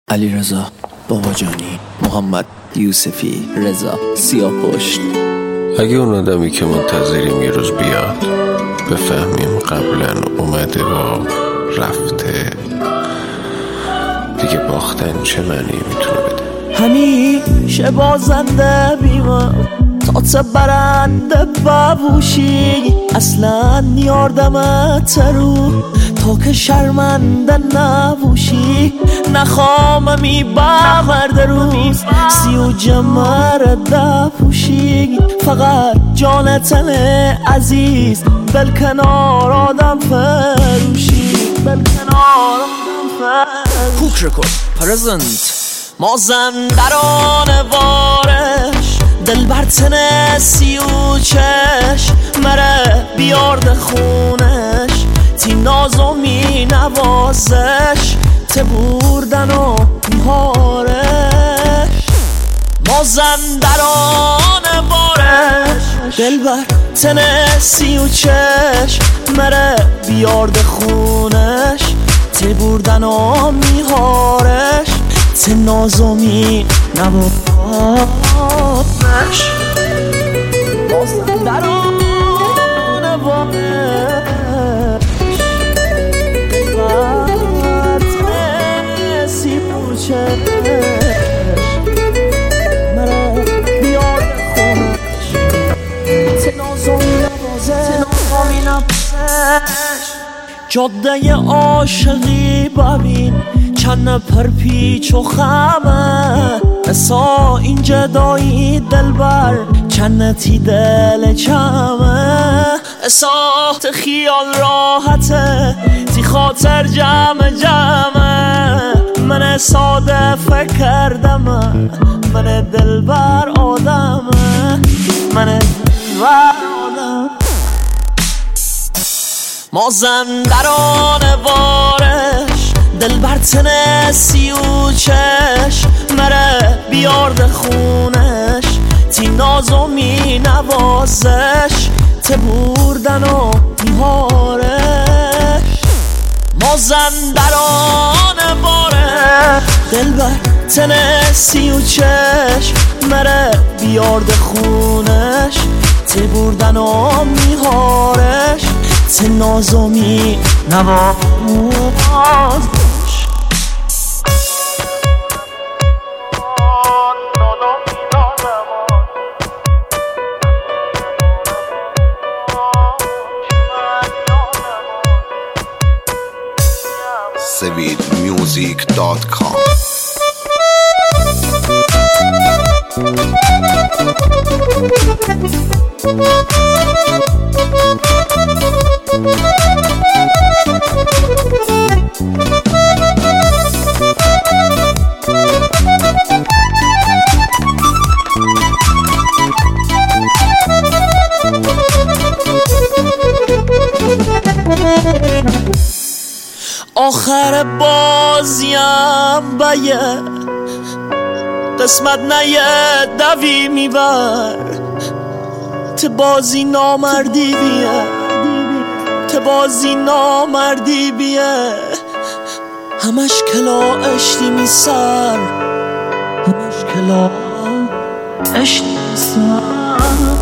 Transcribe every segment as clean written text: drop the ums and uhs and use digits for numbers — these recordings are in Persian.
علیرضا باباجانی، محمد یوسفی، رضا سیاه‌پشت. اگه اون آدمی که منتظریم یه روز بیاد بفهمیم قبلا اومده و رفته، دیگه باختن چه معنی میتونه بده؟ همیشه بازنده بیمم تا برنده ببوشی، اصلا یاردمت رو تا که شرمنده نبوشی. نخوام میبرد روز سی و جمر دپوشی، فقط جان تن عزیز بل کنار آدم فروشی، بل کنار آدم فروشی. کوک رکورد پرزنت مازندران وارش دل بر تن سی و چش مره بیارد خونش تی ناز و می نوازش ته بردن و میهارش. مازندران وارش دل بر تن سی و چش مره بیارد خونش ته بردن و میهارش ته ناز و می نوازش. مازندران وارش دل بر تن سی و چش مره بیارد خونش ته ناز و می نوازش. جاده عاشقی ببین چند پرپیچ و خمه، اسا این جدایی دلبر چندتی دل چمه. اسا خیال راحته تی خاطر جمع جمعه، من ساده فکر کردم من دلبر آدمه، من دلبر آدم. مازندران وارش دل بر تن سی و چش مره بیارد خونش تی ناز و می نوازش ته بردن و میهارش. مازندران وارش دل بر تن سی و چش مره بیارد خونش ته بردن و میهارش ته ناز و می نوازش. SavidMusic.com. آخر بازیم بیه قسمت نیه دوی میبر ته بازی نامردی بیه، ته بازی نامردی بیه. همش کلا اشتی می سر، همش کلا اشتی می سر.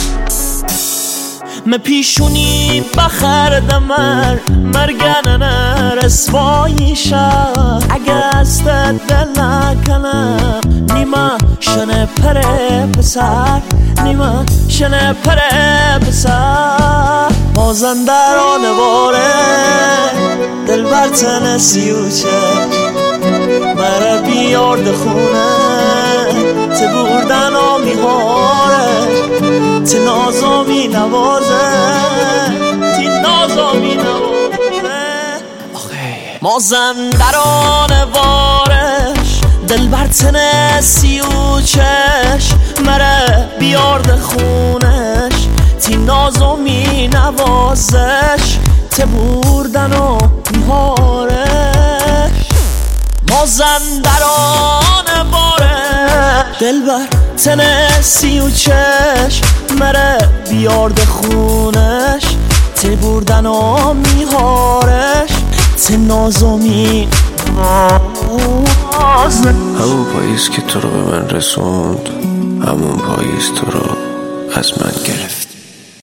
من پیشونی بخردم مرگنه رسوایی شد اگه از دل نکنم نیمه شنه پره پسر، نیمه شنه پره پسر. مازندران واره دل بر تن سی و چش مره بیارد خونه ته بردن و میهارش ته ناز و می نوازه تی ناز و می نوازه. مازندران وارش دل بر تن سی و چش مره بیارد خونش تی ناز و می نوازش ته بردن و میهارش. مازندران وارش دل بر تن سی و چش مره بیارد خونش ته بردن و میهارش ته ناز و می همون پاییز که تو رو به من رسوند، همون پاییز تو رو از من